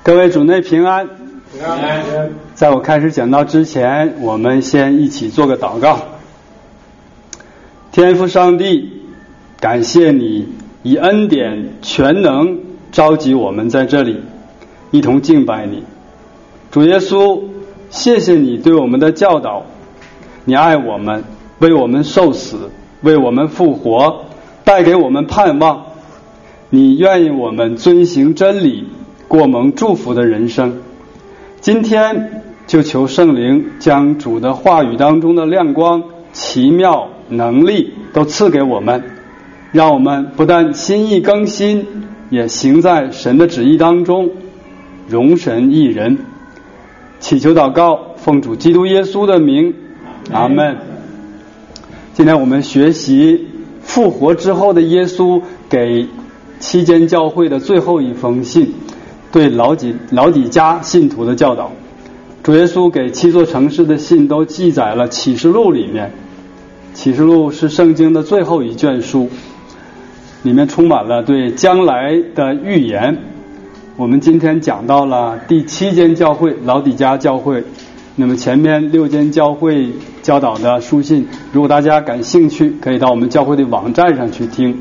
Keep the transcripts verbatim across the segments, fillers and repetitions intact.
各位主内平安。平安。在我开始讲道之前，我们先一起做个祷告。天父上帝，感谢你以恩典全能召集我们在这里一同敬拜你。主耶稣，谢谢你对我们的教导，你爱我们，为我们受死，为我们复活，带给我们盼望。你愿意我们遵行真理，过蒙祝福的人生。今天就求圣灵将主的话语当中的亮光、奇妙能力都赐给我们，让我们不但心意更新，也行在神的旨意当中，荣神益人。祈求祷告，奉主基督耶稣的名，阿们。今天我们学习复活之后的耶稣给七间教会的最后一封信，对老底老底嘉信徒的教导。主耶稣给七座城市的信都记载了启示录里面。启示录是圣经的最后一卷书，里面充满了对将来的预言。我们今天讲到了第七间教会，老底嘉教会。那么前面六间教会教导的书信，如果大家感兴趣，可以到我们教会的网站上去听。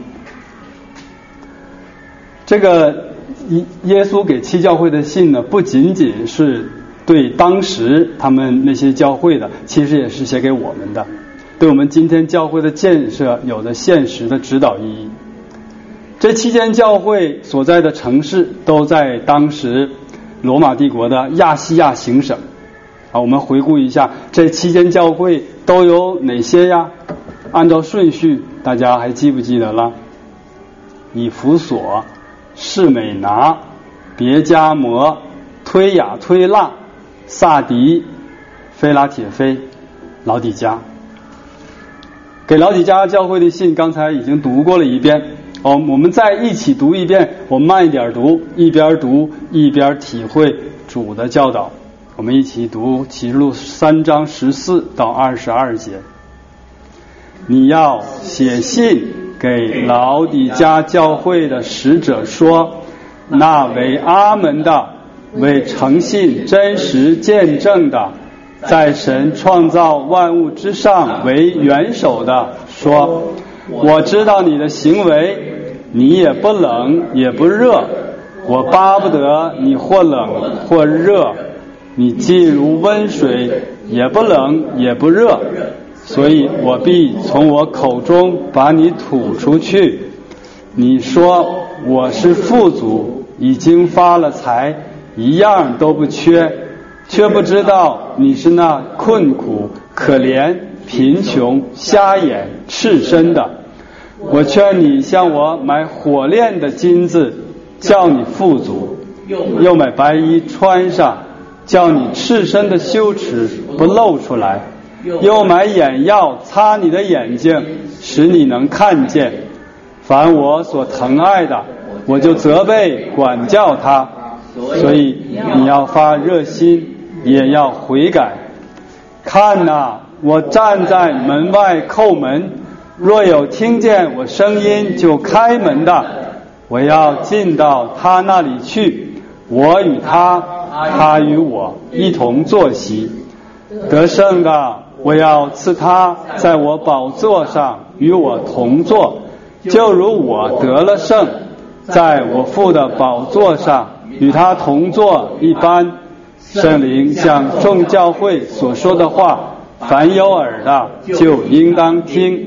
这个耶稣给七教会的信呢，不仅仅是对当时他们那些教会的，其实也是写给我们的，对我们今天教会的建设有着现实的指导意义。这七间教会所在的城市都在当时罗马帝国的亚细亚行省啊。我们回顾一下这七间教会都有哪些呀？按照顺序，大家还记不记得了？以弗所、士美拿、别迦摩、推雅推腊、萨迪、菲拉铁菲、老底嘉。给老底嘉教会的信刚才已经读过了一遍，哦，我们再一起读一遍，我们慢一点读，一边读一边体会主的教导。我们一起读启示录三章十四到二十二节。你要写信给老底嘉教会的使者说，那为阿门的，为诚信真实见证的，在神创造万物之上为元首的说，我知道你的行为，你也不冷也不热，我巴不得你或冷或热，你既如温水，也不冷也不热，所以我必从我口中把你吐出去。你说我是富足，已经发了财，一样都不缺，却不知道你是那困苦、可怜、贫穷、瞎眼、赤身的。我劝你向我买火炼的金子，叫你富足；又买白衣穿上，叫你赤身的羞耻不露出来；又买眼药擦你的眼睛，使你能看见。凡我所疼爱的，我就责备管教他。所以你要发热心，也要悔改。看哪，我站在门外叩门，若有听见我声音就开门的，我要进到他那里去，我与他，他与我一同坐席。得胜的，我要赐他在我宝座上与我同坐，就如我得了胜，在我父的宝座上与他同坐一般。圣灵向众教会所说的话，凡有耳的就应当听。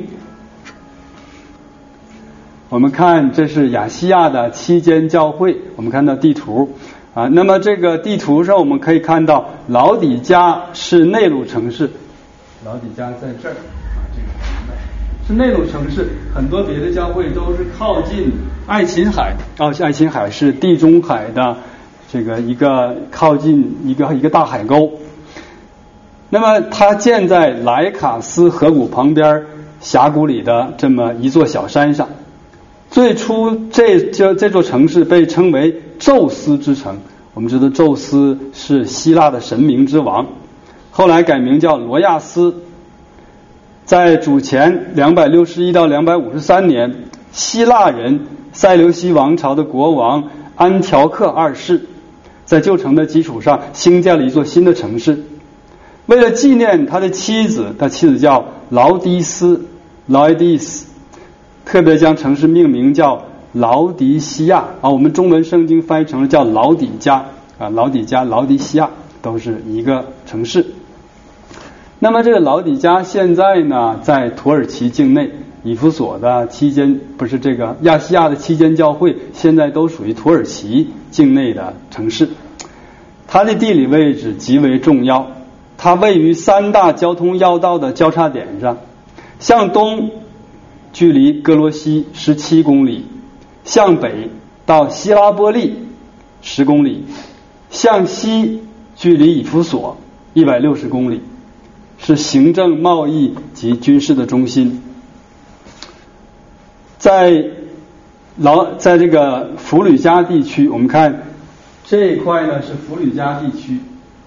我们看，这是亚细亚的七间教会，我们看到地图啊。那么这个地图上我们可以看到，老底嘉是内陆城市，老底嘉在这儿啊，这个是内陆城市。很多别的教会都是靠近爱琴海，哦，爱琴海是地中海的这个一个靠近一个一个大海沟。那么它建在莱卡斯河谷旁边峡谷里的这么一座小山上。最初这这这座城市被称为宙斯之城，我们知道宙斯是希腊的神明之王，后来改名叫罗亚斯。在主前两百六十一到两百五十三年，希腊人塞琉西王朝的国王安条克二世在旧城的基础上兴建了一座新的城市。为了纪念他的妻子，他妻子叫劳迪斯 Laodice， 特别将城市命名叫劳迪西亚啊，我们中文圣经翻译成了叫老底嘉啊，老底嘉、劳迪西亚都是一个城市。那么这个老底嘉现在呢，在土耳其境内，以弗所的期间不是这个亚细亚的期间教会，现在都属于土耳其境内的城市。它的地理位置极为重要，它位于三大交通要道的交叉点上，向东距离哥罗西十七公里，向北到希拉波利十公里，向西距离以弗所一百六十公里，是行政、贸易及军事的中心。在老在这个弗吕加地区，我们看这一块呢是弗吕加地区。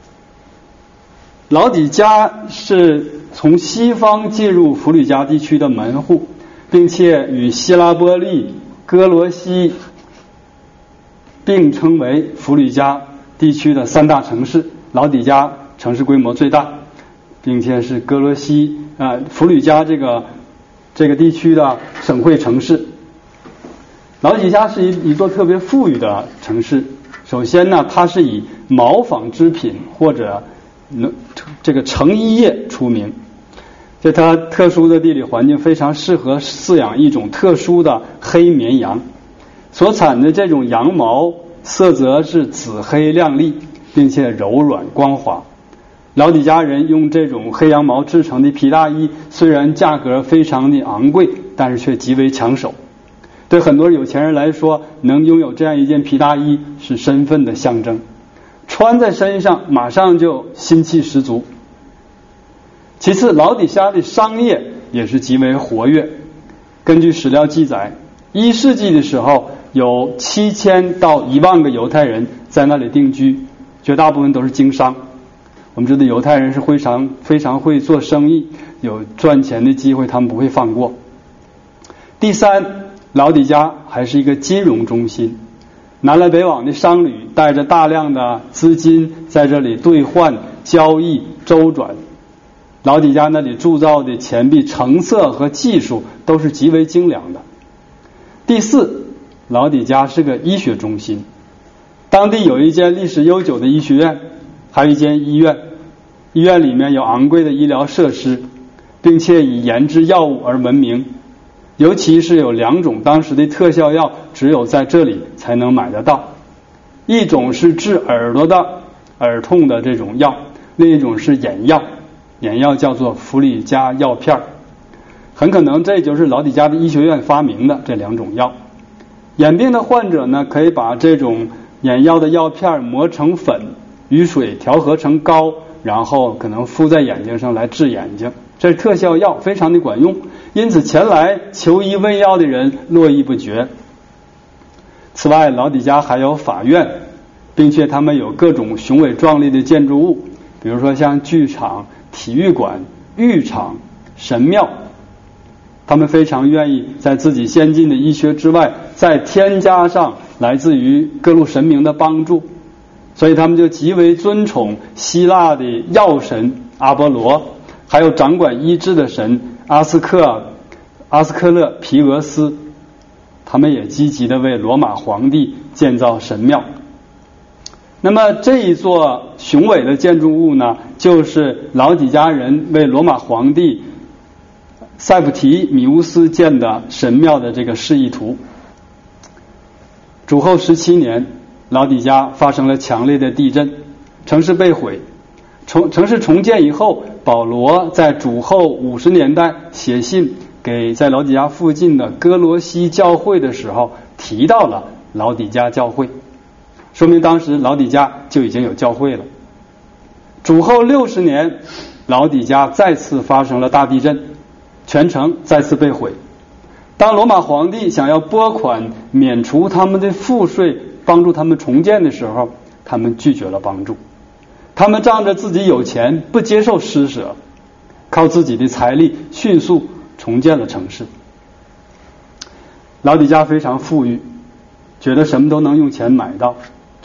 老底嘉是从西方进入弗吕加地区的门户，并且与希拉波利、哥罗西并称为弗吕加地区的三大城市。老底嘉城市规模最大，并且是哥罗西啊、呃、弗吕加这个这个地区的省会城市。老底嘉是一一座特别富裕的城市。首先呢，它是以毛纺织品或者这个成衣业出名。这它特殊的地理环境非常适合饲养一种特殊的黑绵羊，所产的这种羊毛色泽是紫黑亮丽，并且柔软光滑。老底嘉人用这种黑羊毛制成的皮大衣，虽然价格非常的昂贵，但是却极为抢手。对很多有钱人来说，能拥有这样一件皮大衣是身份的象征，穿在身上马上就心气十足。其次，老底嘉的商业也是极为活跃。根据史料记载，一世纪的时候有七千到一万个犹太人在那里定居，绝大部分都是经商。我们知道犹太人是非常非常会做生意，有赚钱的机会他们不会放过。第三，老底嘉还是一个金融中心，南来北往的商旅带着大量的资金在这里兑换、交易、周转。老底嘉那里铸造的钱币成色和技术都是极为精良的。第四，老底嘉是个医学中心，当地有一间历史悠久的医学院，还有一间医院，医院里面有昂贵的医疗设施，并且以研制药物而闻名。尤其是有两种当时的特效药只有在这里才能买得到，一种是治耳朵的耳痛的这种药，另一种是眼药，眼药叫做弗里加药片。很可能这就是老底嘉的医学院发明的这两种药。眼病的患者呢，可以把这种眼药的药片磨成粉，与水调和成膏，然后可能敷在眼睛上来治眼睛，这是特效药，非常的管用，因此前来求医问药的人络绎不绝。此外，老底嘉还有法院，并且他们有各种雄伟壮丽的建筑物，比如说像剧场、体育馆、浴场、神庙。他们非常愿意在自己先进的医学之外，再添加上来自于各路神明的帮助，所以他们就极为尊崇希腊的药神阿波罗，还有掌管医治的神阿斯克阿斯克勒皮俄斯。他们也积极的为罗马皇帝建造神庙。那么这一座雄伟的建筑物呢，就是老底嘉人为罗马皇帝塞普提米乌斯建的神庙的这个示意图。主后十七年，老底嘉发生了强烈的地震，城市被毁。重城市重建以后，保罗在主后五十年代写信给在老底嘉附近的哥罗西教会的时候，提到了老底嘉教会，说明当时老底嘉就已经有教会了。主后六十年，老底嘉再次发生了大地震，全城再次被毁。当罗马皇帝想要拨款免除他们的赋税，帮助他们重建的时候，他们拒绝了帮助。他们仗着自己有钱，不接受施舍，靠自己的财力迅速重建了城市。老底嘉非常富裕，觉得什么都能用钱买到，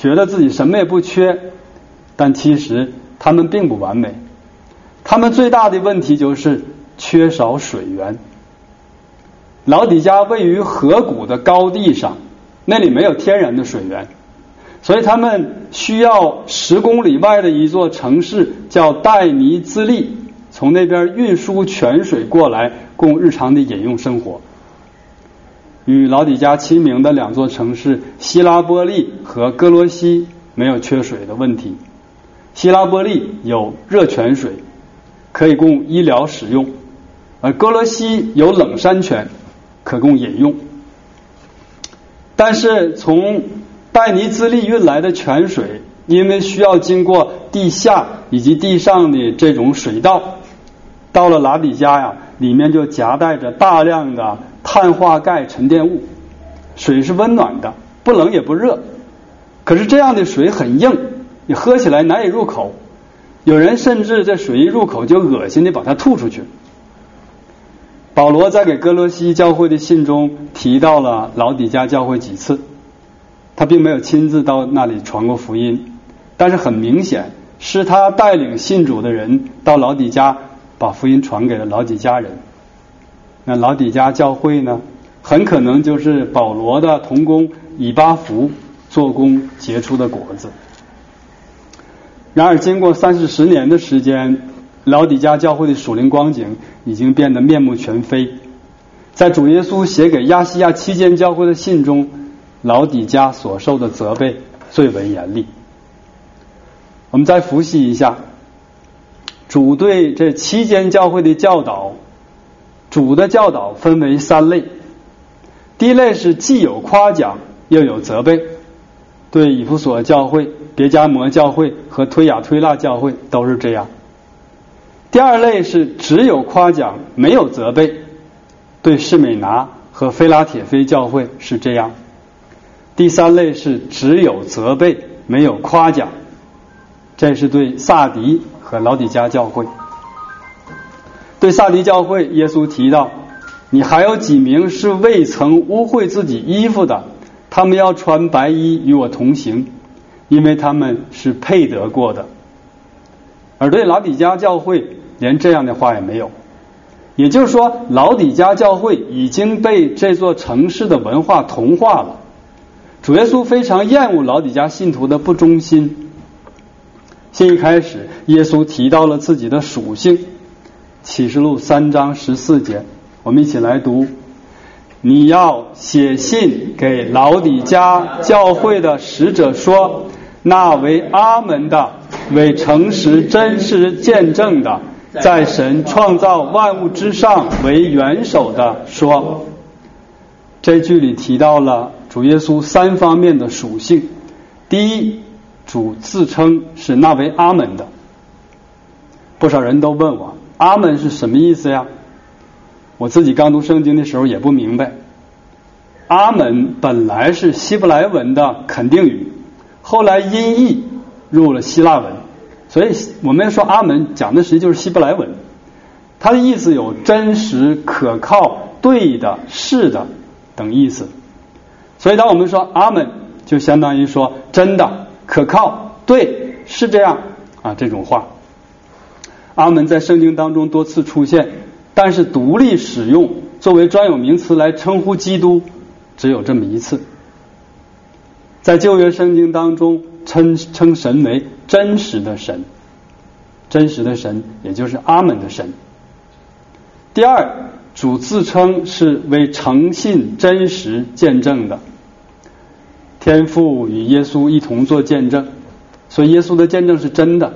觉得自己什么也不缺，但其实他们并不完美。他们最大的问题就是缺少水源。老底嘉位于河谷的高地上，那里没有天然的水源，所以他们需要十公里外的一座城市叫戴尼兹利，从那边运输泉水过来，供日常的饮用生活。与老底嘉齐名的两座城市希拉波利和哥罗西没有缺水的问题。希拉波利有热泉水，可以供医疗使用，而哥罗西有冷山泉，可供饮用。但是从戴尼兹利运来的泉水，因为需要经过地下以及地上的这种水道，到了老底嘉呀，里面就夹带着大量的碳化钙沉淀物。水是温暖的，不冷也不热，可是这样的水很硬，你喝起来难以入口，有人甚至这水一入口就恶心地把它吐出去。保罗在给哥罗西教会的信中提到了老底嘉教会几次，他并没有亲自到那里传过福音，但是很明显是他带领信主的人到老底嘉，把福音传给了老底嘉人。那老底嘉教会呢，很可能就是保罗的同工以巴弗做工结出的果子。然而经过三四十年的时间，老底嘉教会的属灵光景已经变得面目全非。在主耶稣写给亚细亚七间教会的信中，老底嘉所受的责备最为严厉。我们再复习一下主对这七间教会的教导。主的教导分为三类，第一类是既有夸奖又有责备，对以弗所教会、别迦摩教会和推雅推拉教会都是这样。第二类是只有夸奖没有责备，对士美拿和非拉铁非教会是这样。第三类是只有责备没有夸奖，这是对撒狄和老底嘉教会。对撒狄教会，耶稣提到，你还有几名是未曾污秽自己衣服的，他们要穿白衣与我同行，因为他们是配得过的。而对老底嘉教会连这样的话也没有，也就是说老底嘉教会已经被这座城市的文化同化了。主耶稣非常厌恶老底嘉信徒的不忠心。信一开始，耶稣提到了自己的属性，启示录三章十四节，我们一起来读：你要写信给老底嘉教会的使者说，那为阿门的，为诚实真实见证的，在神创造万物之上为元首的说。这句里提到了主耶稣三方面的属性。第一，主自称是那为阿门的。不少人都问我，阿门是什么意思呀？我自己刚读圣经的时候也不明白。阿门本来是希伯来文的肯定语，后来音译入了希腊文，所以我们说阿门讲的实际就是希伯来文。它的意思有真实、可靠、对的、是的等意思。所以当我们说阿门，就相当于说真的、可靠、对，是这样啊，这种话。阿门在圣经当中多次出现，但是独立使用作为专有名词来称呼基督只有这么一次。在旧约圣经当中称称神为真实的神，真实的神也就是阿门的神。第二，主自称是为诚信真实见证的，天父与耶稣一同做见证，所以耶稣的见证是真的，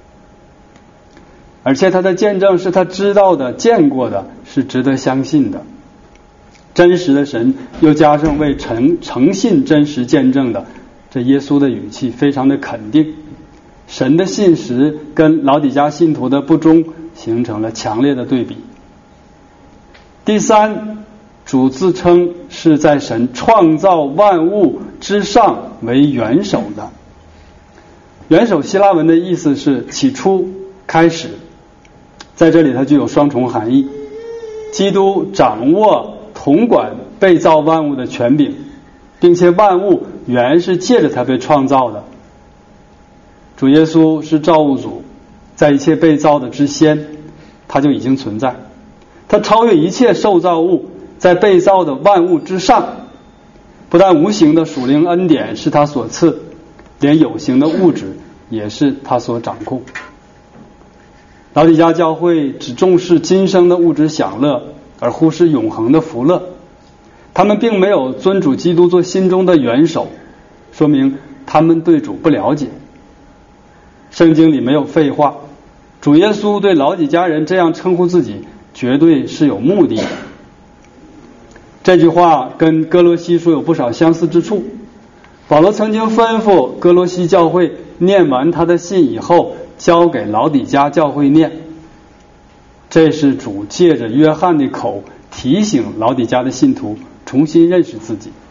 而且他的见证是他知道的、见过的，是值得相信的。真实的神又加上为诚诚信真实见证的，这耶稣的语气非常的肯定。神的信实跟老底嘉信徒的不忠形成了强烈的对比。第三，主自称是在神创造万物之上为元首的。元首希腊文的意思是起初、开始，在这里它具有双重含义。基督掌握统管被造万物的权柄，并且万物原是借着他被创造的。主耶稣是造物主，在一切被造的之先，他就已经存在，他超越一切受造物，在被造的万物之上。不但无形的属灵恩典是他所赐，连有形的物质也是他所掌控。老底嘉教会只重视今生的物质享乐，而忽视永恒的福乐。他们并没有尊主基督做心中的元首，说明他们对主不了解。圣经里没有废话，主耶稣对老底嘉人这样称呼自己，绝对是有目的的。这句话跟哥罗西书有不少相似之处。保罗曾经吩咐哥罗西教会念完他的信以后，交给老底嘉教会念。这是主借着约翰的口提醒老底嘉的信徒重新认识自己。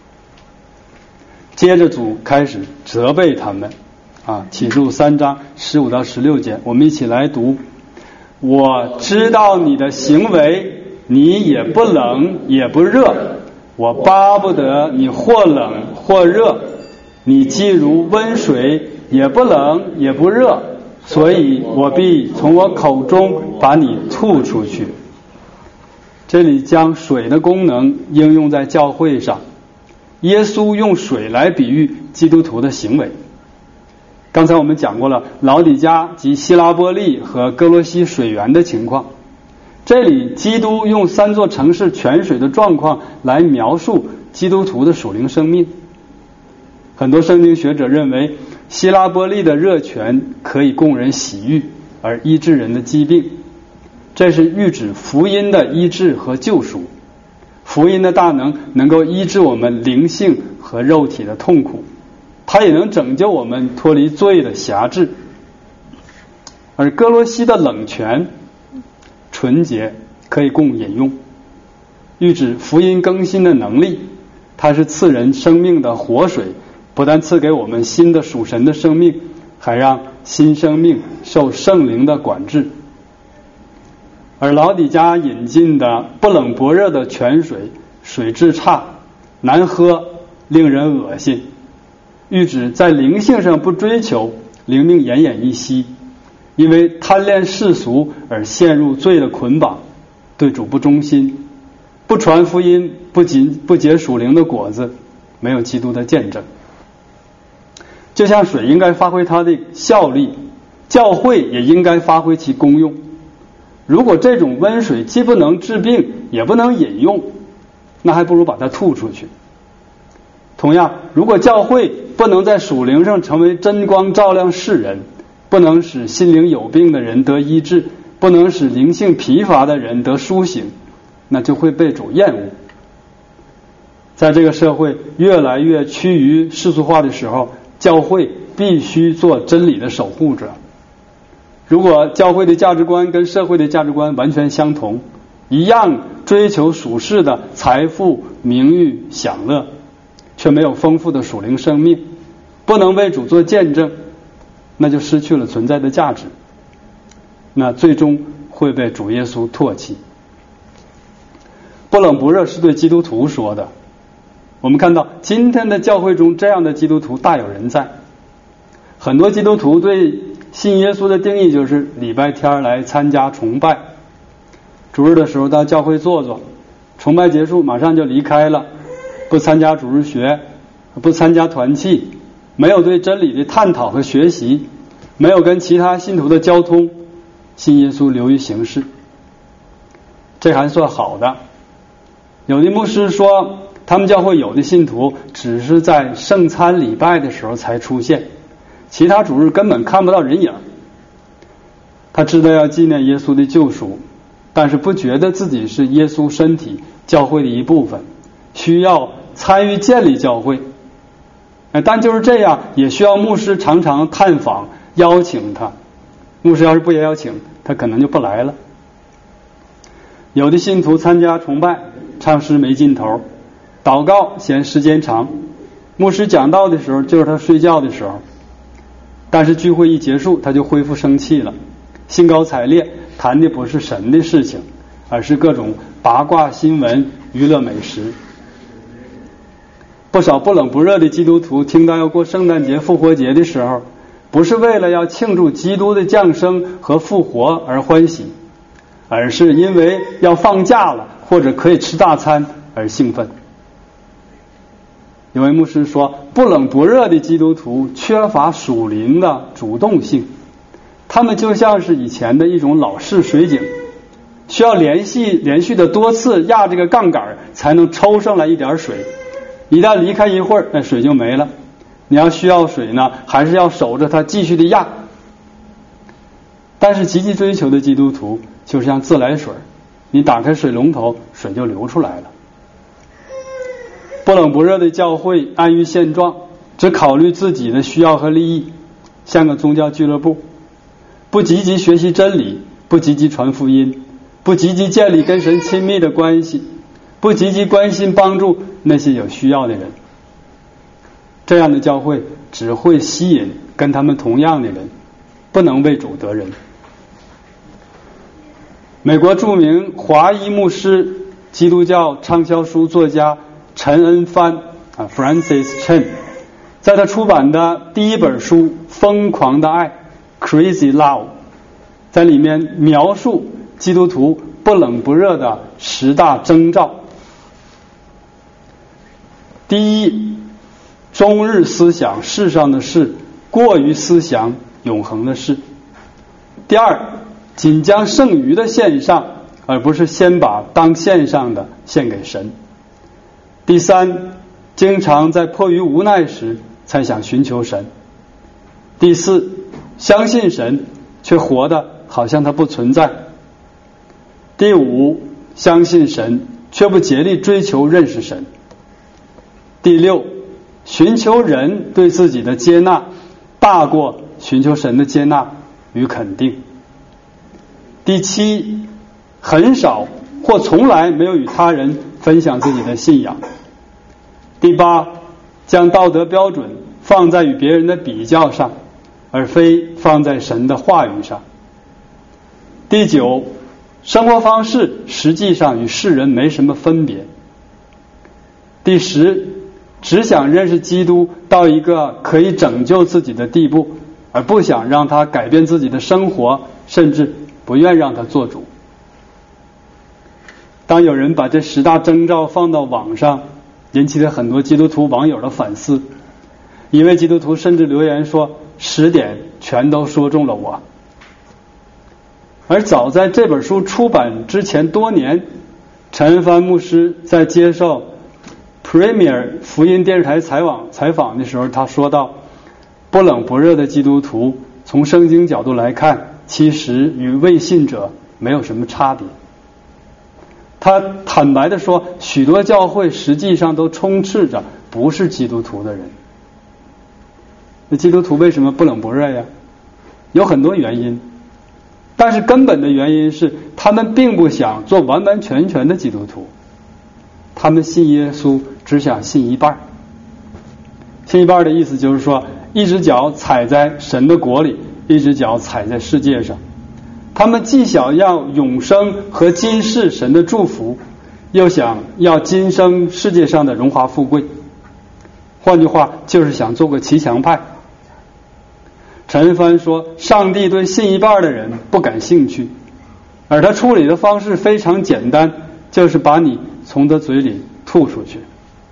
接着主开始责备他们啊，启示录三章十五到十六节，我们一起来读。我知道你的行为，你也不冷也不热，我巴不得你或冷或热，你既如温水，也不冷也不热，所以我必从我口中把你吐出去。这里将水的功能应用在教会上，耶稣用水来比喻基督徒的行为。刚才我们讲过了老底嘉及希拉波利和哥罗西水源的情况，这里基督用三座城市泉水的状况来描述基督徒的属灵生命。很多圣经学者认为希拉波利的热泉可以供人洗浴而医治人的疾病，这是预指福音的医治和救赎。福音的大能能够医治我们灵性和肉体的痛苦，它也能拯救我们脱离罪的辖制。而哥罗西的冷泉纯洁，可以供饮用，预指福音更新的能力。它是赐人生命的活水，不但赐给我们新的属神的生命，还让新生命受圣灵的管制。而老底嘉引进的不冷不热的泉水，水质差，难喝，令人恶心，预指在灵性上不追求，灵命奄奄一息，因为贪恋世俗而陷入罪的捆绑，对主不忠心，不传福音，不仅不结属灵的果子，没有基督的见证。就像水应该发挥它的效力，教会也应该发挥其功用。如果这种温水既不能治病也不能饮用，那还不如把它吐出去。同样，如果教会不能在属灵上成为真光照亮世人，不能使心灵有病的人得医治，不能使灵性疲乏的人得苏醒，那就会被主厌恶。在这个社会越来越趋于世俗化的时候，教会必须做真理的守护者。如果教会的价值观跟社会的价值观完全相同，一样追求属世的财富、名誉、享乐，却没有丰富的属灵生命，不能为主做见证，那就失去了存在的价值，那最终会被主耶稣唾弃。不冷不热是对基督徒说的。我们看到今天的教会中这样的基督徒大有人在。很多基督徒对信耶稣的定义就是礼拜天来参加崇拜，主日的时候到教会坐坐，崇拜结束马上就离开了，不参加主日学，不参加团契，没有对真理的探讨和学习，没有跟其他信徒的交通，信耶稣流于形式。这还算好的。有的牧师说他们教会有的信徒只是在圣餐礼拜的时候才出现，其他主日根本看不到人影。他知道要纪念耶稣的救赎，但是不觉得自己是耶稣身体教会的一部分，需要参与建立教会。但就是这样，也需要牧师常常探访邀请他。牧师要是不邀请他，可能就不来了。有的信徒参加崇拜，唱诗没劲头，祷告嫌时间长，牧师讲道的时候就是他睡觉的时候，但是聚会一结束他就恢复生气了，兴高采烈，谈的不是神的事情，而是各种八卦新闻、娱乐美食。 不少不冷不热的基督徒听到要过圣诞节、复活节的时候，不是为了要庆祝基督的降生和复活而欢喜，而是因为要放假了或者可以吃大餐而兴奋。有位牧师说，不冷不热的基督徒缺乏属灵的主动性，他们就像是以前的一种老式水井，需要连续连续的多次压这个杠杆才能抽上来一点水，一旦离开一会儿，那水就没了。你要需要水呢，还是要守着它继续的压。但是积极追求的基督徒就像自来水，你打开水龙头，水就流出来了。不冷不热的教会安于现状，只考虑自己的需要和利益，像个宗教俱乐部，不积极学习真理，不积极传福音，不积极建立跟神亲密的关系，不积极关心帮助那些有需要的人。这样的教会只会吸引跟他们同样的人，不能为主得人。美国著名华裔牧师、基督教畅销书作家陈恩帆啊 Francis Chan， 在他出版的第一本书《疯狂的爱》 Crazy Love， 在里面描述基督徒不冷不热的十大征兆。第一，终日思想世上的事，过于思想永恒的事。第二，仅将剩余的献上，而不是先把当献上的献给神。第三，经常在迫于无奈时才想寻求神。第四，相信神却活得好像他不存在。第五，相信神却不竭力追求认识神。第六，寻求人对自己的接纳大过寻求神的接纳与肯定。第七，很少或从来没有与他人分享自己的信仰。第八，将道德标准放在与别人的比较上，而非放在神的话语上。第九，生活方式实际上与世人没什么分别。第十，只想认识基督到一个可以拯救自己的地步，而不想让他改变自己的生活，甚至不愿让他做主。当有人把这十大征兆放到网上，引起了很多基督徒网友的反思。一位基督徒甚至留言说，十点全都说中了我。而早在这本书出版之前多年，陈恩帆牧师在接受 Premier 福音电视台采访采访的时候，他说到，不冷不热的基督徒从圣经角度来看，其实与未信者没有什么差别。他坦白地说，许多教会实际上都充斥着不是基督徒的人。那基督徒为什么不冷不热呀？有很多原因，但是根本的原因是他们并不想做完完全全的基督徒，他们信耶稣只想信一半。信一半的意思就是说，一只脚踩在神的国里，一只脚踩在世界上。他们既想要永生和今世神的祝福，又想要今生世界上的荣华富贵。换句话，就是想做个骑墙派。陈恩帆说，上帝对信一半的人不感兴趣，而他处理的方式非常简单，就是把你从他嘴里吐出去。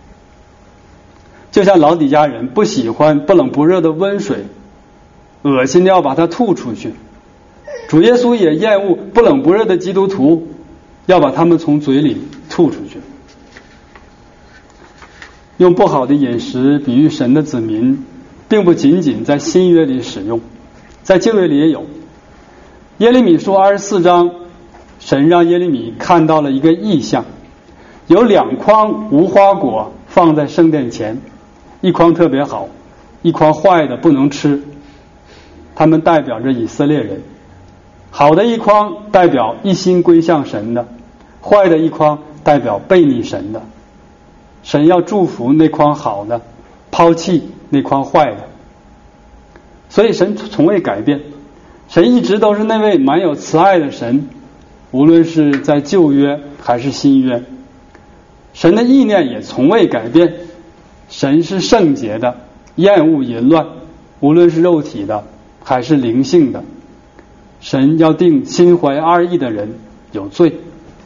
就像老底嘉人不喜欢不冷不热的温水，恶心的要把它吐出去。主耶稣也厌恶不冷不热的基督徒，要把他们从嘴里吐出去。用不好的饮食比喻神的子民，并不仅仅在新约里使用，在旧约里也有。耶利米书二十四章，神让耶利米看到了一个异象，有两筐无花果放在圣殿前，一筐特别好，一筐坏的不能吃，它们代表着以色列人。好的一筐代表一心归向神的，坏的一筐代表背逆神的。神要祝福那筐好的，抛弃那筐坏的。所以神从未改变，神一直都是那位满有慈爱的神，无论是在旧约还是新约，神的意念也从未改变。 神是圣洁的，厌恶淫乱，无论是肉体的还是灵性的。神要定心怀二意的人有罪。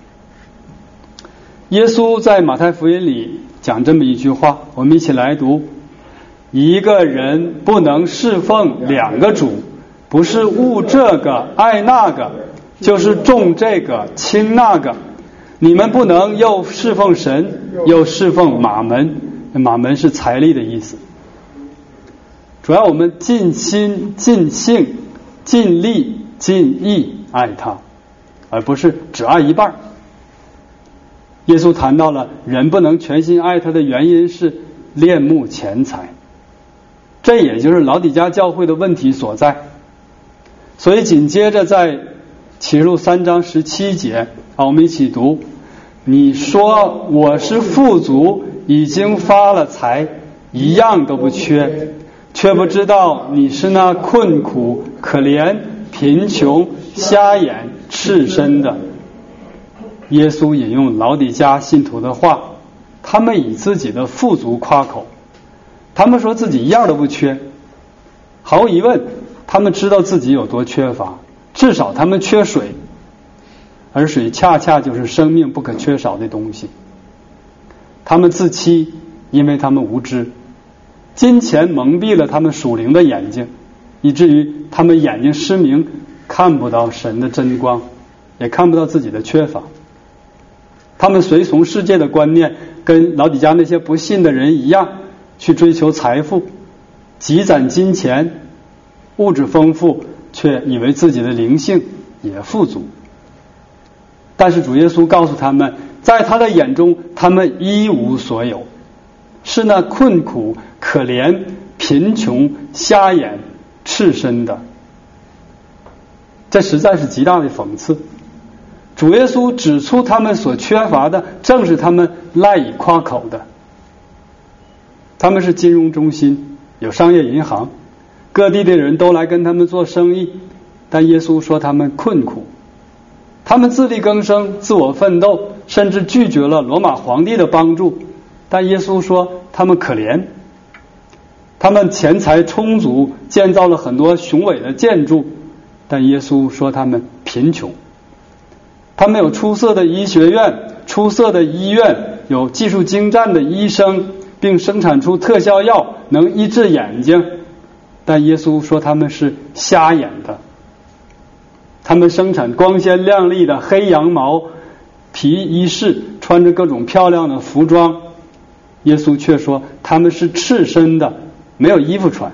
耶稣在马太福音里讲这么一句话，我们一起来读：一个人不能侍奉两个主，不是恶这个爱那个，就是重这个轻那个。你们不能又侍奉神又侍奉马门，马门是财力的意思。主要我们尽心尽性尽力尽意爱他，而不是只爱一半。耶稣谈到了人不能全心爱他的原因是恋慕钱财，这也就是老底嘉教会的问题所在。所以紧接着在启示录三章十七节，好，我们一起读：你说我是富足，已经发了财，一样都不缺，却不知道你是那困苦可怜贫穷瞎眼赤身的。耶稣引用老底嘉信徒的话，他们以自己的富足夸口，他们说自己一样都不缺。毫无疑问，他们知道自己有多缺乏，至少他们缺水，而水恰恰就是生命不可缺少的东西。他们自欺，因为他们无知，金钱蒙蔽了他们属灵的眼睛，以至于他们眼睛失明，看不到神的真光，也看不到自己的缺乏。他们随从世界的观念，跟老底嘉那些不信的人一样，去追求财富，积攒金钱，物质丰富，却以为自己的灵性也富足。但是主耶稣告诉他们，在他的眼中，他们一无所有，是那困苦可怜贫穷瞎眼赤身的。这实在是极大的讽刺。主耶稣指出他们所缺乏的，正是他们赖以夸口的。他们是金融中心，有商业银行，各地的人都来跟他们做生意，但耶稣说他们困苦，他们自力更生，自我奋斗，甚至拒绝了罗马皇帝的帮助，但耶稣说他们可怜。他们钱财充足，建造了很多雄伟的建筑，但耶稣说他们贫穷。他们有出色的医学院，出色的医院，有技术精湛的医生，并生产出特效药能医治眼睛，但耶稣说他们是瞎眼的。他们生产光鲜亮丽的黑羊毛皮衣饰，穿着各种漂亮的服装，耶稣却说他们是赤身的，没有衣服穿。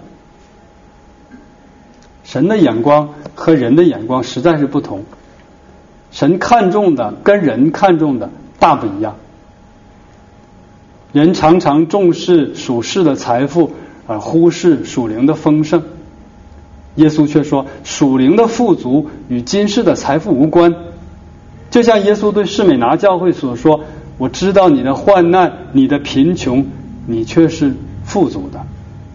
神的眼光和人的眼光实在是不同，神看重的跟人看重的大不一样。人常常重视属世的财富，而忽视属灵的丰盛。耶稣却说，属灵的富足与今世的财富无关。就像耶稣对士美拿教会所说，我知道你的患难，你的贫穷，你却是富足的。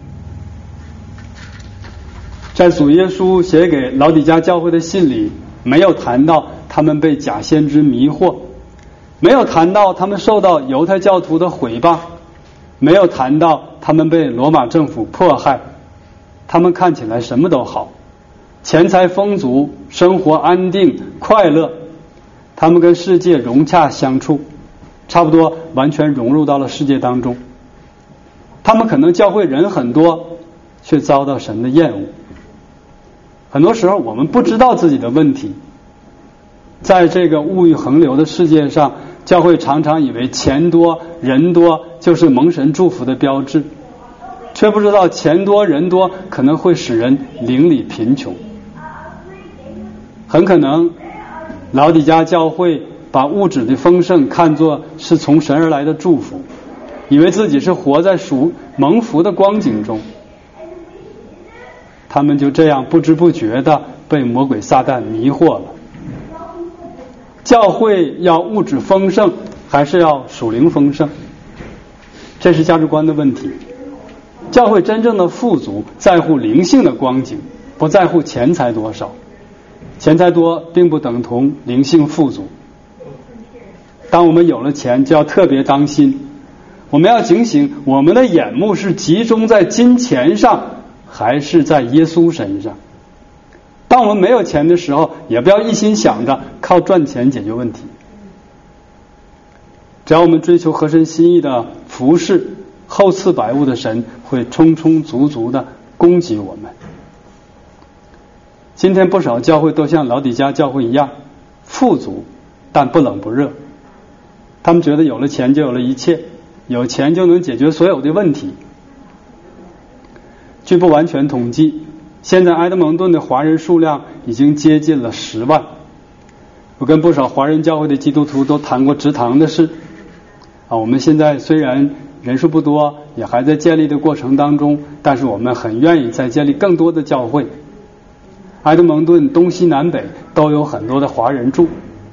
在主耶稣写给老底嘉教会的信里，没有谈到他们被假先知迷惑，没有谈到他们受到犹太教徒的毁谤，没有谈到他们被罗马政府迫害。他们看起来什么都好，钱财丰足，生活安定快乐，他们跟世界融洽相处，差不多完全融入到了世界当中。他们可能教会人很多，却遭到神的厌恶。很多时候我们不知道自己的问题，在这个物欲横流的世界上，教会常常以为钱多人多就是蒙神祝福的标志，却不知道钱多人多可能会使人邻里贫穷。很可能老底嘉教会把物质的丰盛看作是从神而来的祝福，以为自己是活在属蒙福的光景中，他们就这样不知不觉地被魔鬼撒旦迷惑了。教会要物质丰盛还是要属灵丰盛，这是价值观的问题。教会真正的富足在乎灵性的光景，不在乎钱财多少。钱财多并不等同灵性富足。当我们有了钱，就要特别当心， 我们要警醒，我们的眼目是集中在金钱上，还是在耶稣身上？当我们没有钱的时候，也不要一心想着靠赚钱解决问题。只要我们追求合神心意的服事，厚赐百物的神会充充足足的供给我们。今天不少教会都像老底嘉教会一样富足，但不冷不热。他们觉得有了钱就有了一切，有钱就能解决所有的问题。据不完全统计，现在埃德蒙顿的华人数量已经接近了十万。我跟不少华人教会的基督徒都谈过植堂的事啊，我们现在虽然人数不多，也还在建立的过程当中，但是我们很愿意再建立更多的教会。埃德蒙顿东西南北都有很多的华人住，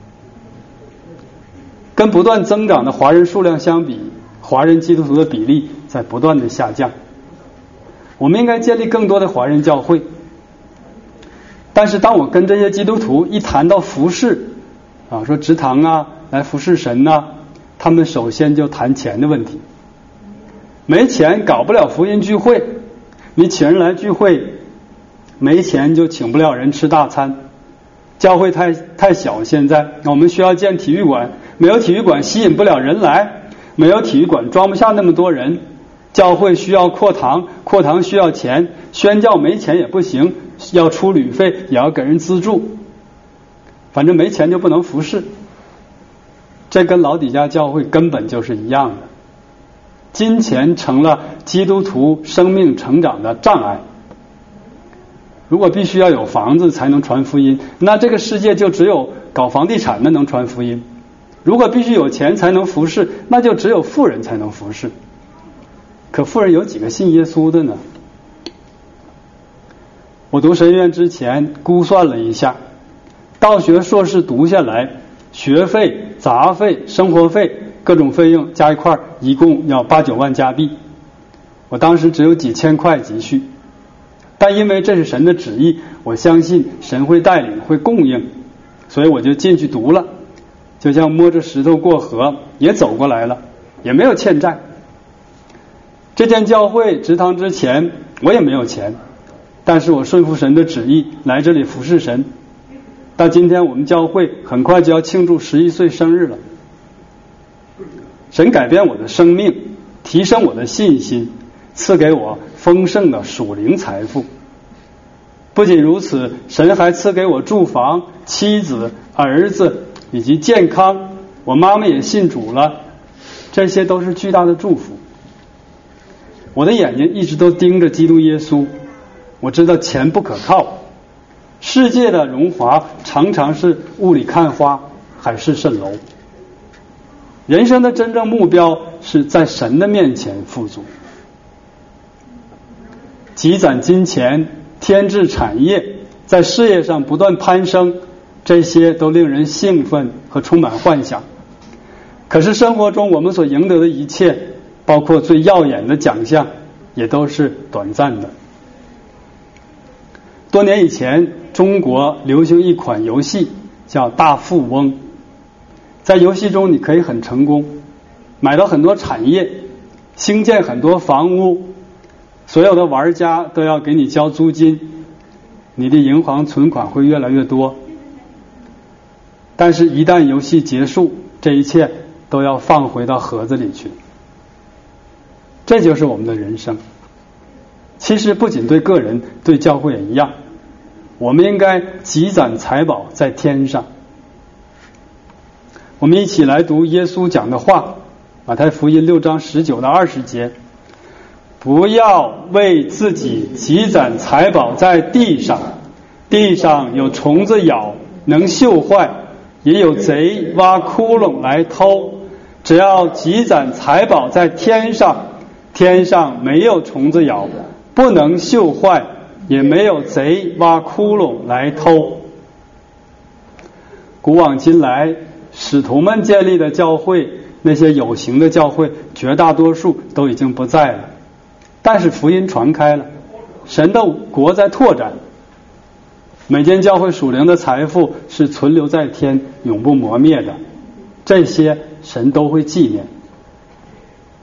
跟不断增长的华人数量相比，华人基督徒的比例在不断的下降。我们应该建立更多的华人教会。但是当我跟这些基督徒一谈到服事啊，说植堂啊，来服事神啊，他们首先就谈钱的问题。没钱搞不了福音聚会，你请人来聚会，没钱就请不了人吃大餐。教会太太小，现在我们需要建体育馆，没有体育馆吸引不了人来，没有体育馆装不下那么多人。教会需要扩堂，扩堂需要钱，宣教没钱也不行，要出旅费，也要给人资助，反正没钱就不能服侍。这跟老底嘉教会根本就是一样的，金钱成了基督徒生命成长的障碍。如果必须要有房子才能传福音，那这个世界就只有搞房地产的能传福音。如果必须有钱才能服侍，那就只有富人才能服侍。可富人有几个信耶稣的呢？我读神学院之前估算了一下，道学硕士读下来，学费、杂费、生活费各种费用加一块，一共要八九万加币。我当时只有几千块积蓄，但因为这是神的旨意，我相信神会带领，会供应，所以我就进去读了，就像摸着石头过河，也走过来了，也没有欠债。这间教会植堂之前我也没有钱，但是我顺服神的旨意来这里服侍神。到今天我们教会很快就要庆祝十一岁生日了。神改变我的生命，提升我的信心，赐给我丰盛的属灵财富。不仅如此，神还赐给我住房、妻子、儿子以及健康。我妈妈也信主了，这些都是巨大的祝福。我的眼睛一直都盯着基督耶稣，我知道钱不可靠，世界的荣华常常是雾里看花，海市蜃楼。人生的真正目标是在神的面前富足。积攒金钱，添置产业，在事业上不断攀升，这些都令人兴奋和充满幻想。可是生活中我们所赢得的一切，包括最耀眼的奖项，也都是短暂的。多年以前，中国流行一款游戏叫大富翁。在游戏中你可以很成功，买到很多产业，兴建很多房屋，所有的玩家都要给你交租金，你的银行存款会越来越多。但是一旦游戏结束，这一切都要放回到盒子里去。这就是我们的人生。其实不仅对个人，对教会也一样，我们应该积攒财宝在天上。我们一起来读耶稣讲的话，马太福音六章十九到二十节。不要为自己积攒财宝在地上，地上有虫子咬，能锈坏，也有贼挖窟窿来偷。只要积攒财宝在天上，天上没有虫子咬，不能锈坏，也没有贼挖窟窿来偷。古往今来，使徒们建立的教会，那些有形的教会，绝大多数都已经不在了。但是福音传开了，神的国在拓展。每间教会属灵的财富是存留在天，永不磨灭的，这些神都会纪念。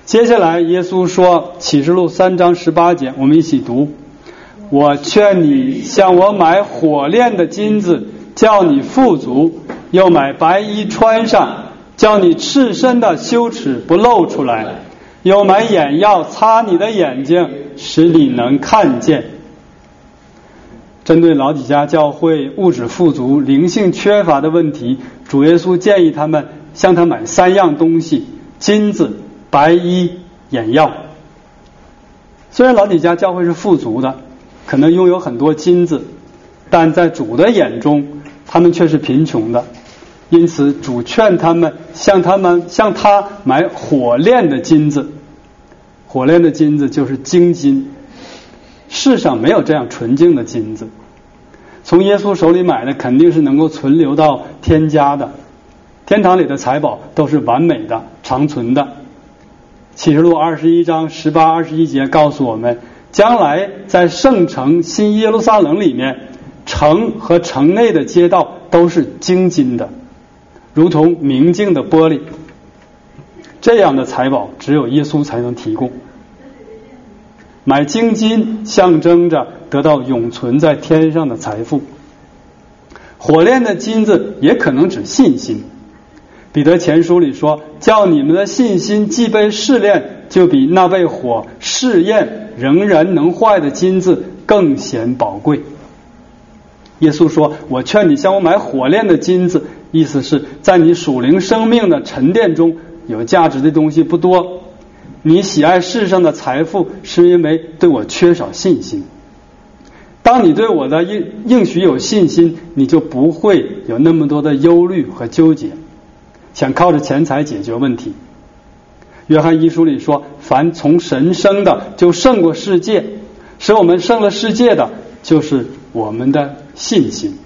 接下来耶稣说，启示录三章十八节，我们一起读：我劝你向我买火炼的金子，叫你富足，又买白衣穿上，叫你赤身的羞耻不露出来，又买眼药擦你的眼睛，使你能看见。针对老底嘉教会物质富足、灵性缺乏的问题，主耶稣建议他们向他买三样东西：金子、白衣、眼药。虽然老底嘉教会是富足的，可能拥有很多金子，但在主的眼中，他们却是贫穷的。因此主劝他们向他们向他买火炼的金子。火炼的金子就是精金，世上没有这样纯净的金子，从耶稣手里买的肯定是能够存留到天家的。天堂里的财宝都是完美的、长存的。启示录二十一章十八、二十一节告诉我们，将来在圣城新耶路撒冷里面，城和城内的街道都是精金的，如同明镜的玻璃。这样的财宝只有耶稣才能提供。买精金象征着得到永存在天上的财富。火炼的金子也可能指信心。彼得前书里说，叫你们的信心既被试炼，就比那被火试验仍然能坏的金子更显宝贵。耶稣说，我劝你向我买火炼的金子，意思是在你属灵生命的沉淀中，有价值的东西不多，你喜爱世上的财富是因为对我缺少信心。当你对我的应应许有信心，你就不会有那么多的忧虑和纠结，想靠着钱财解决问题。约翰一书里说，凡从神生的就胜过世界，使我们胜了世界的就是我们的信心。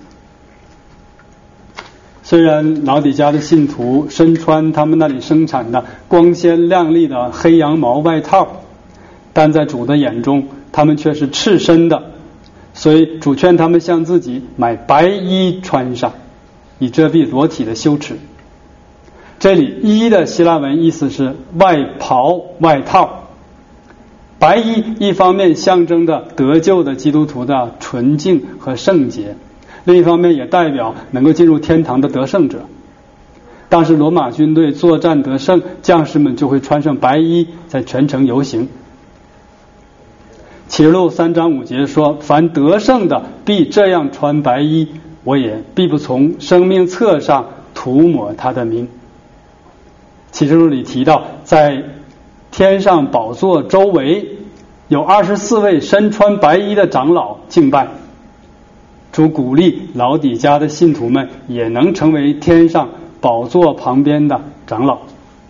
虽然老底嘉的信徒身穿他们那里生产的光鲜亮丽的黑羊毛外套，但在主的眼中他们却是赤身的，所以主劝他们向自己买白衣穿上，以遮蔽裸体的羞耻。这里衣的希腊文意思是外袍、外套。白衣一方面象征着得救的基督徒的纯净和圣洁，另一方面也代表能够进入天堂的得胜者。当时罗马军队作战得胜，将士们就会穿上白衣在全城游行。启示录三章五节说，凡得胜的必这样穿白衣，我也必不从生命册上涂抹他的名。启示录里提到，在天上宝座周围有二十四位身穿白衣的长老敬拜。主鼓励老底嘉的信徒们也能成为天上宝座旁边的长老。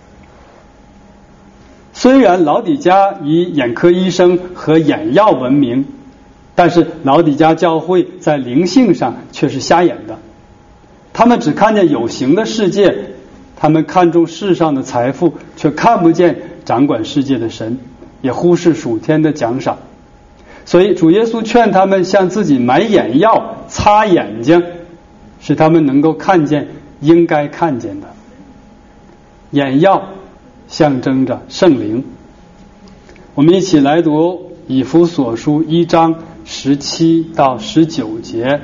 虽然老底嘉以眼科医生和眼药闻名，但是老底嘉教会在灵性上却是瞎眼的。他们只看见有形的世界，他们看重世上的财富，却看不见掌管世界的神，也忽视属天的奖赏。所以主耶稣劝他们向自己买眼药擦眼睛，使他们能够看见应该看见的。眼药象征着圣灵。我们一起来读以弗所书一章十七到十九节。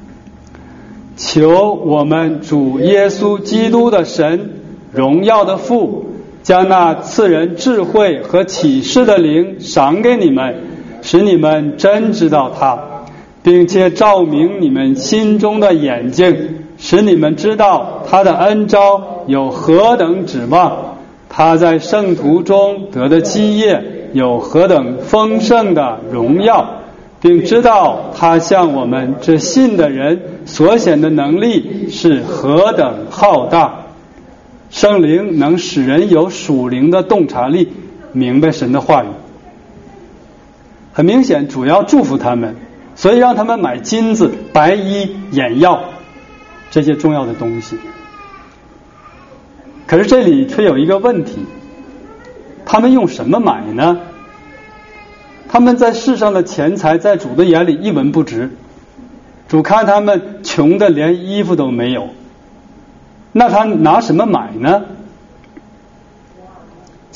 求我们主耶稣基督的神，荣耀的父，将那赐人智慧和启示的灵赏给你们，使你们真知道他，并且照明你们心中的眼睛，使你们知道他的恩召有何等指望，他在圣徒中得的基业有何等丰盛的荣耀，并知道他向我们这信的人所显的能力是何等浩大。圣灵能使人有属灵的洞察力，明白神的话语。很明显主要祝福他们，所以让他们买金子、白衣、眼药这些重要的东西。可是这里却有一个问题，他们用什么买呢？他们在世上的钱财在主的眼里一文不值，主看他们穷的连衣服都没有，那他拿什么买呢？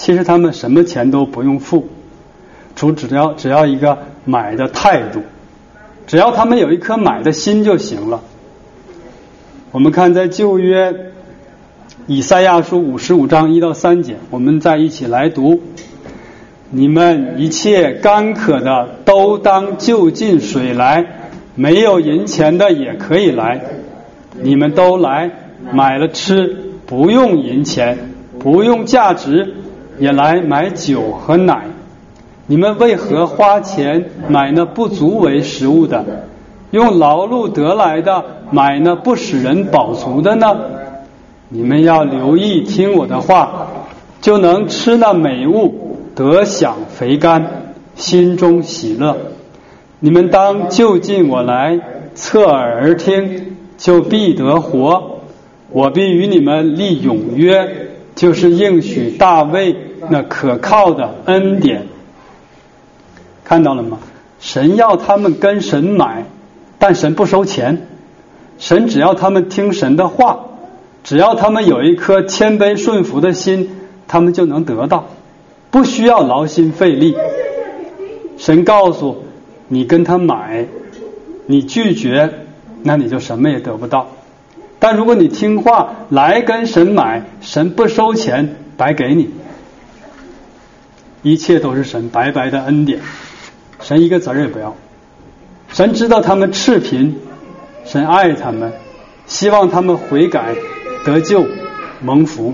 其实他们什么钱都不用付，主只要只要一个买的态度，只要他们有一颗买的心就行了。我们看在旧约以赛亚书五十五章一到三节，我们再一起来读。你们一切干渴的都当就近水来，没有银钱的也可以来，你们都来买了吃，不用银钱，不用价值，也来买酒和奶。你们为何花钱买那不足为食物的，用劳碌得来的买那不使人饱足的呢？你们要留意听我的话，就能吃那美物，得享肥甘，心中喜乐。你们当就近我来，侧耳而听，就必得活。我必与你们立永约，就是应许大卫那可靠的恩典。看到了吗？神要他们跟神买，但神不收钱。神只要他们听神的话，只要他们有一颗谦卑顺服的心，他们就能得到，不需要劳心费力。神告诉你跟他买，你拒绝，那你就什么也得不到。但如果你听话来跟神买，神不收钱，白给你，一切都是神白白的恩典，神一个子儿也不要。神知道他们赤贫，神爱他们，希望他们悔改得救蒙福。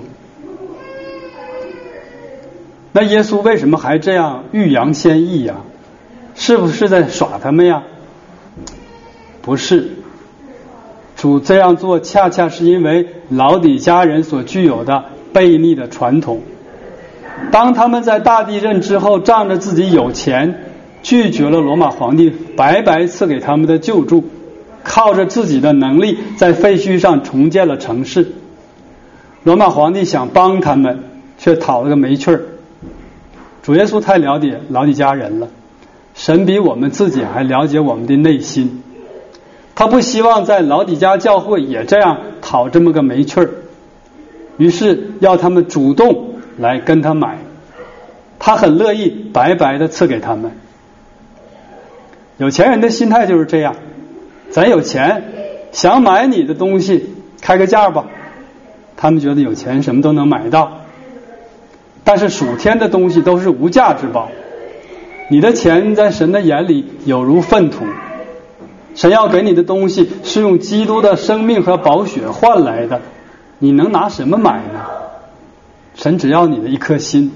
那耶稣为什么还这样欲扬先抑呀？是不是在耍他们呀？不是，主这样做恰恰是因为老底嘉人所具有的悖逆的传统。当他们在大地震之后仗着自己有钱，拒绝了罗马皇帝白白赐给他们的救助，靠着自己的能力在废墟上重建了城市。罗马皇帝想帮他们，却讨了个没趣儿。主耶稣太了解老底嘉人了，神比我们自己还了解我们的内心，他不希望在老底嘉教会也这样讨这么个没趣儿，于是要他们主动来跟他买，他很乐意白白的赐给他们。有钱人的心态就是这样，咱有钱，想买你的东西开个价吧，他们觉得有钱什么都能买到。但是属天的东西都是无价之宝，你的钱在神的眼里有如粪土，神要给你的东西是用基督的生命和宝血换来的，你能拿什么买呢？神只要你的一颗心。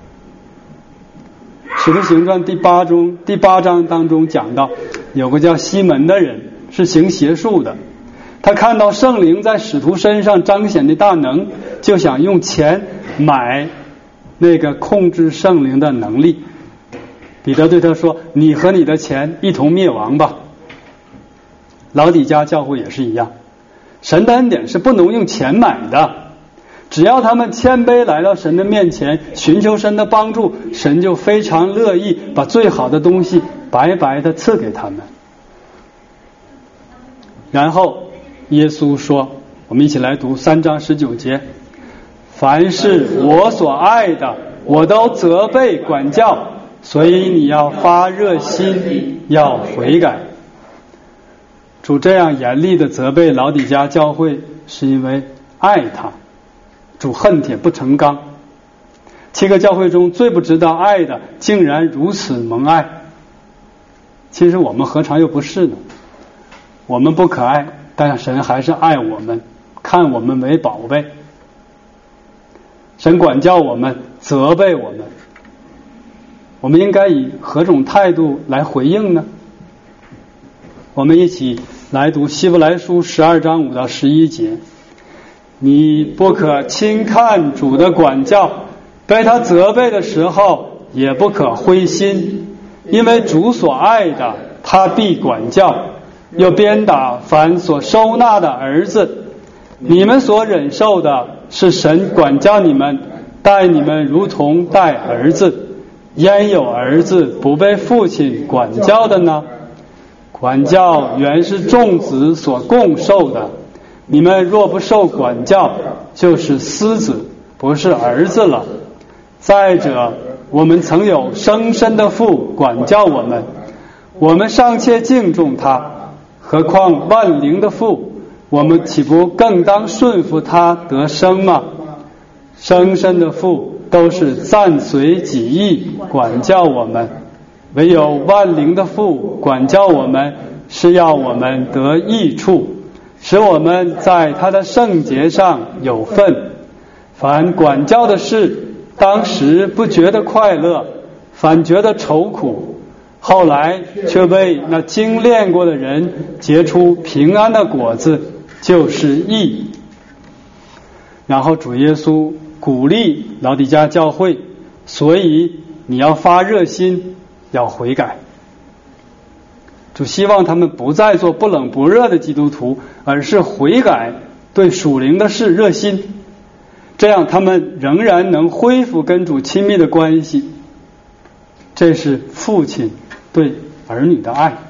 使徒行传第八中第八章当中讲到，有个叫西门的人是行邪术的，他看到圣灵在使徒身上彰显的大能，就想用钱买那个控制圣灵的能力。彼得对他说，你和你的钱一同灭亡吧。老底嘉教会也是一样，神的恩典是不能用钱买的，只要他们谦卑来到神的面前，寻求神的帮助，神就非常乐意把最好的东西白白的赐给他们。然后耶稣说，我们一起来读三章十九节，凡是我所爱的，我都责备管教，所以你要发热心，要悔改。主这样严厉的责备老底嘉教会，是因为爱他。主恨铁不成钢，七个教会中最不知道爱的，竟然如此蒙爱。其实我们何尝又不是呢？我们不可爱，但神还是爱我们，看我们为宝贝。神管教我们，责备我们，我们应该以何种态度来回应呢？我们一起来读希伯来书十二章五到十一节。你不可轻看主的管教，被他责备的时候也不可灰心，因为主所爱的他必管教，又鞭打凡所收纳的儿子。你们所忍受的是神管教你们，待你们如同待儿子。焉有儿子不被父亲管教的呢？管教原是众子所共受的，你们若不受管教，就是私子，不是儿子了。 再者，我们曾有生身的父管教我们，我们尚且敬重他，何况万灵的父，我们岂不更当顺服他得生吗？生身的父都是暂随己意管教我们，唯有万灵的父管教我们，是要我们得益处，使我们在他的圣洁上有份。凡管教的事，当时不觉得快乐，反觉得愁苦，后来却为那精炼过的人结出平安的果子，就是义。然后主耶稣鼓励老底嘉教会，所以你要发热心，要悔改。主希望他们不再做不冷不热的基督徒，而是悔改，对属灵的事热心，这样他们仍然能恢复跟主亲密的关系。这是父亲对儿女的爱。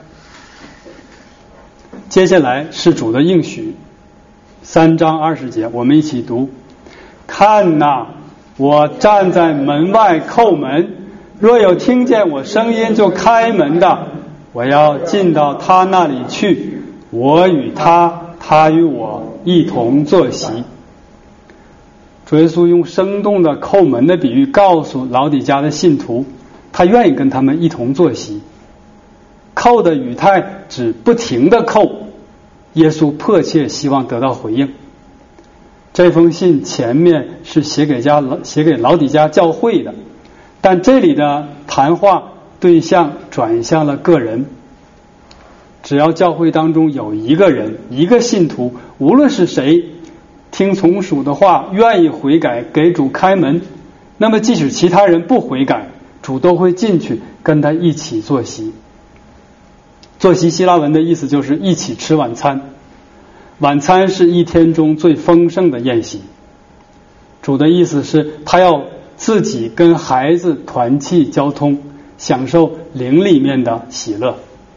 接下来是主的应许，三章二十节，我们一起读。看哪，我站在门外叩门，若有听见我声音就开门的，我要进到他那里去，我与他，他与我一同坐席。主耶稣用生动的叩门的比喻告诉老底嘉的信徒，他愿意跟他们一同坐席。叩的语态指不停的叩，耶稣迫切希望得到回应。这封信前面是写给家写给老底嘉教会的，但这里的谈话对象转向了个人。只要教会当中有一个人，一个信徒，无论是谁，听从属的话，愿意悔改，给主开门，那么即使其他人不悔改，主都会进去跟他一起坐席。坐席希腊文的意思就是一起吃晚餐，晚餐是一天中最丰盛的宴席。主的意思是他要自己跟孩子团契交通，享受灵里面的喜乐。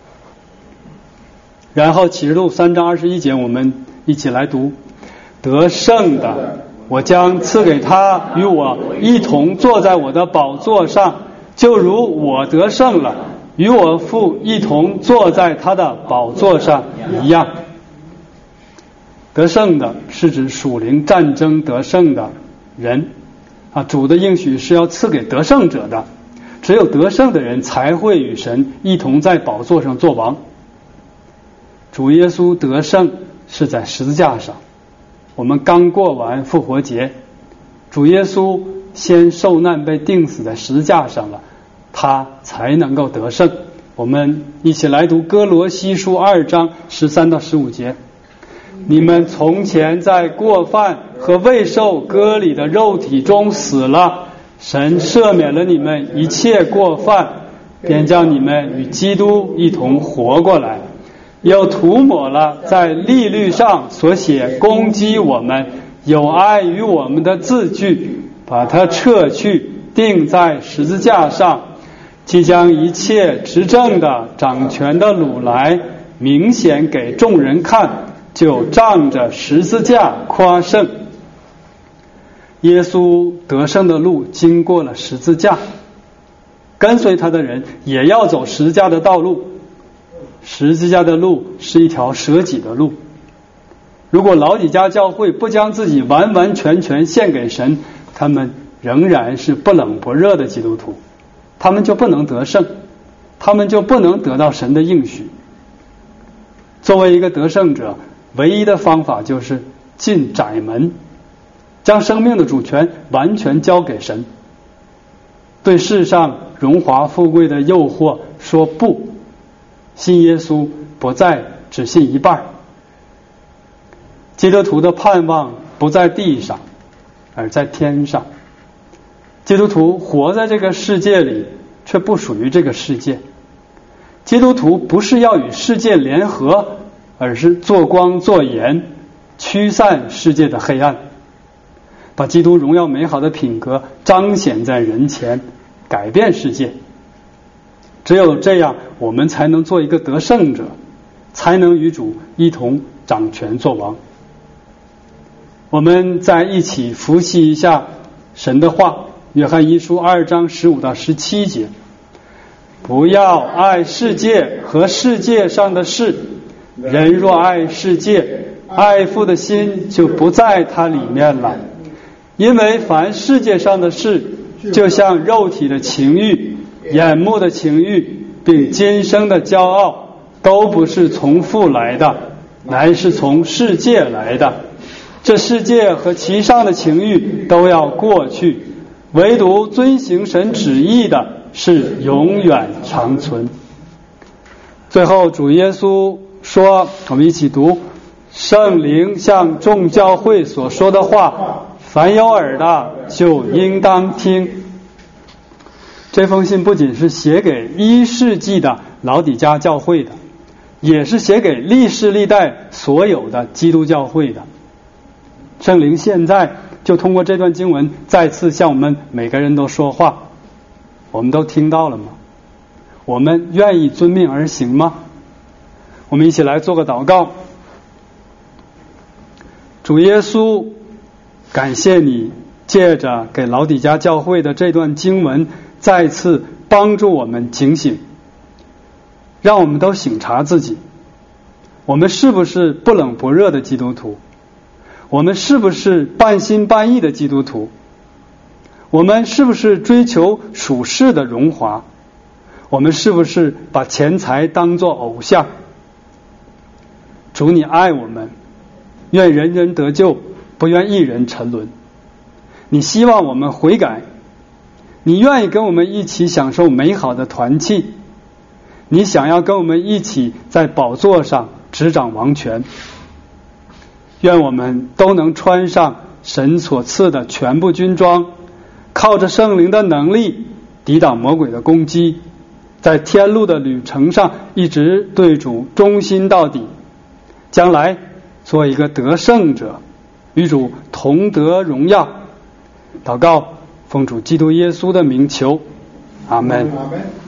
然后启示录三章二十一节，我们一起来读。得胜的，我将赐给他与我一同坐在我的宝座上，就如我得胜了，与我父一同坐在他的宝座上一样。得胜的是指属灵战争得胜的人啊，主的应许是要赐给得胜者的，只有得胜的人才会与神一同在宝座上作王。主耶稣得胜是在十字架上，我们刚过完复活节，主耶稣先受难被钉死在十字架上了，他才能够得胜。我们一起来读哥罗西书二章十三到十五节。你们从前在过犯和未受割礼的肉体中死了，神赦免了你们一切过犯，便叫你们与基督一同活过来，又涂抹了在律例上所写攻击我们有碍于我们的字句，把它撤去，钉在十字架上，即将一切执政的掌权的掳来，明显给众人看，就仗着十字架夸胜。耶稣得胜的路经过了十字架，跟随他的人也要走十字架的道路。十字架的路是一条舍己的路。如果老底嘉教会不将自己完完全全献给神，他们仍然是不冷不热的基督徒，他们就不能得胜，他们就不能得到神的应许。作为一个得胜者，唯一的方法就是进窄门，将生命的主权完全交给神，对世上荣华富贵的诱惑说不，信耶稣不再只信一半。基督徒的盼望不在地上，而在天上。基督徒活在这个世界里，却不属于这个世界。基督徒不是要与世界联合，而是做光做盐，驱散世界的黑暗，把基督荣耀美好的品格彰显在人前，改变世界。只有这样，我们才能做一个得胜者，才能与主一同掌权作王。我们再一起复习一下神的话， 约翰一书二章十五到十七节，不要爱世界和世界上的事，人若爱世界，爱父的心就不在它里面了。因为凡世界上的事，就像肉体的情欲、眼目的情欲，并今生的骄傲，都不是从父来的，乃是从世界来的。这世界和其上的情欲都要过去，唯独遵行神旨意的是永远长存。最后主耶稣说，我们一起读，圣灵向众教会所说的话，凡有耳的就应当听。这封信不仅是写给一世纪的老底嘉教会的，也是写给历世历代所有的基督教会的。圣灵现在就通过这段经文再次向我们每个人都说话，我们都听到了吗？我们愿意遵命而行吗？我们一起来做个祷告。主耶稣，感谢你借着给老底嘉教会的这段经文，再次帮助我们警醒，让我们都省察自己，我们是不是不冷不热的基督徒？我们是不是半心半意的基督徒？我们是不是追求属世的荣华？我们是不是把钱财当作偶像？主，你爱我们，愿人人得救，不愿一人沉沦。你希望我们悔改，你愿意跟我们一起享受美好的团契，你想要跟我们一起在宝座上执掌王权。愿我们都能穿上神所赐的全部军装，靠着圣灵的能力抵挡魔鬼的攻击，在天路的旅程上一直对主忠心到底，将来做一个得胜者，与主同得荣耀。祷告，奉主基督耶稣的名求，阿们。